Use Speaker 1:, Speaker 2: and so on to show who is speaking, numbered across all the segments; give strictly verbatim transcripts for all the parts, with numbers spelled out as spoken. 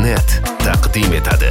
Speaker 1: net taqdim etadi.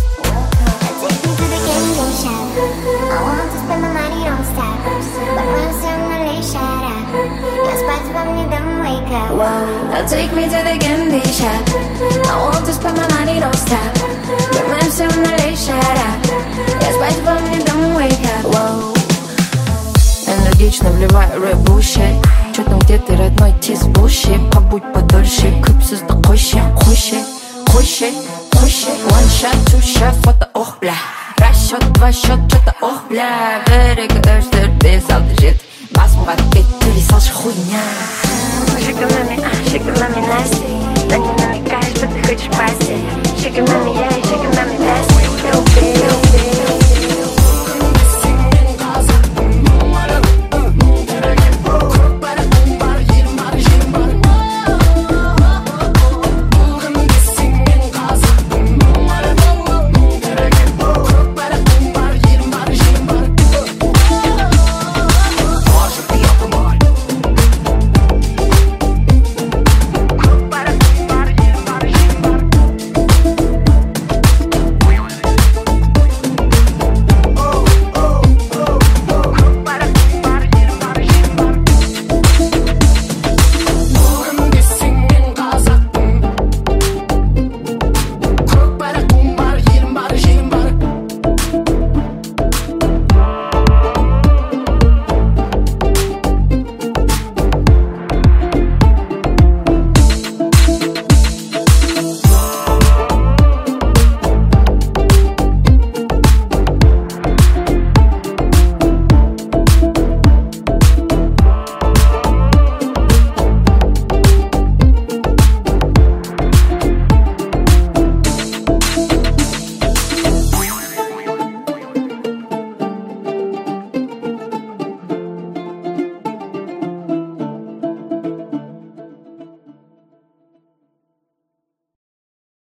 Speaker 2: Now take me to the candy shop. I want to spend my money, don't stop. But man, so I'm not late, shut up. Yeah, spice for me, don't wake up. Whoa. Энергично вливаю рэп-буши. Чё там, где ты, родной, тиз-буши? Побудь подольше, күпсізді қойшы, қойшы, қойшы, қойшы. One shot, two shot, фото, ох, бля. Раз счет, два счет, чё-то, ох, бля. Бір, екі, үш, төрт, бес, алты, жеті. Басымға кетті, салшы хуйня. Shake it, mommy, shake it, mommy, nasty. Then you намекаешь, что ты хочешь пасти. Shake it, mommy, yeah.